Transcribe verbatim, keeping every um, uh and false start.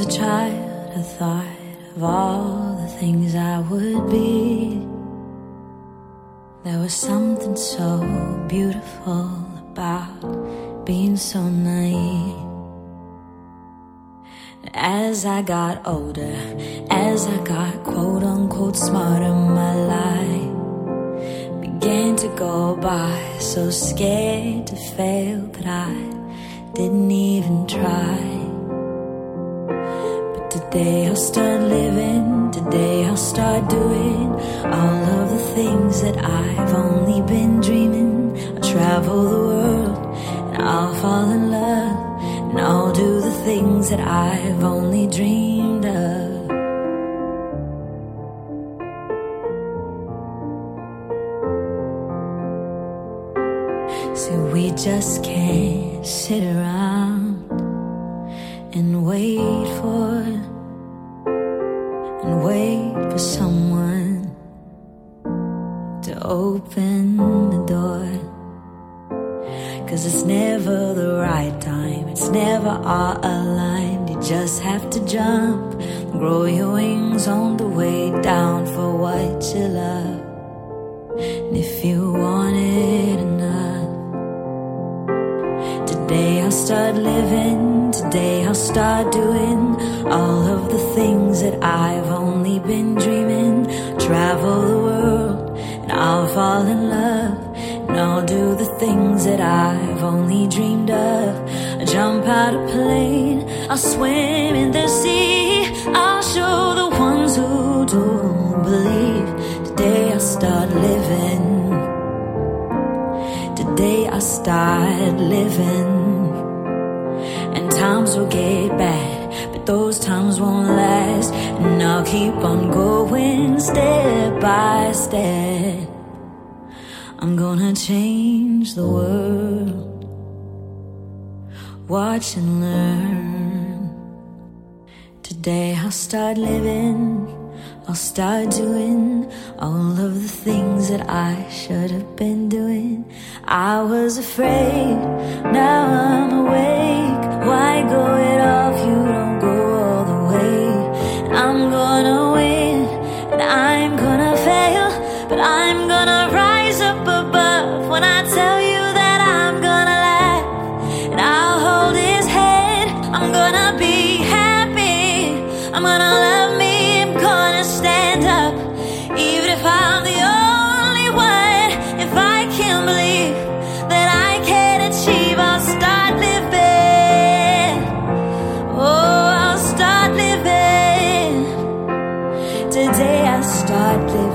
child, I thought of all the things I would be. There was something so beautiful about being so naive. As I got older, as I got quote unquote smarter, my life began to go by, so scared to fail that I didn't even try. But today I'll start living, today I'll start doing all of the things that I've only been dreaming. I'll travel the world and I'll fall in love, and I'll do the things that I've only dreamed of. So we just can't sit around and wait for, and wait for someone to open the door. Cause it's never the right time, it's never all aligned. You just have to jump, grow your wings on the way down for what you love. And if you want it enough, today I'll start living, today I'll start doing all of the things that I've only been dreaming. Travel the world and I'll fall in love, and I'll do the things that I've only dreamed of. I'll jump out a plane, I'll swim in the sea, I'll show the ones who don't believe. Today I'll start living, today I'll start living. And times will get bad, but those times won't last, and I'll keep on going step by step. I'm gonna change the world, watch and learn. Today I'll start living, I'll start doing all of the things that I should have been doing. I was afraid, now I'm awake. Why go it off, you don't go all the way. I'm gonna win, and I'm gonna fail, but I'm gonna rise up above. When I tell you that I'm gonna laugh, and I'll hold his head, I'm gonna be happy, I'm gonna love me, I'm gonna stand up. Even if I'm the only one, if I can't believe that I can achieve, I'll start living. Oh, I'll start living. Today I start living.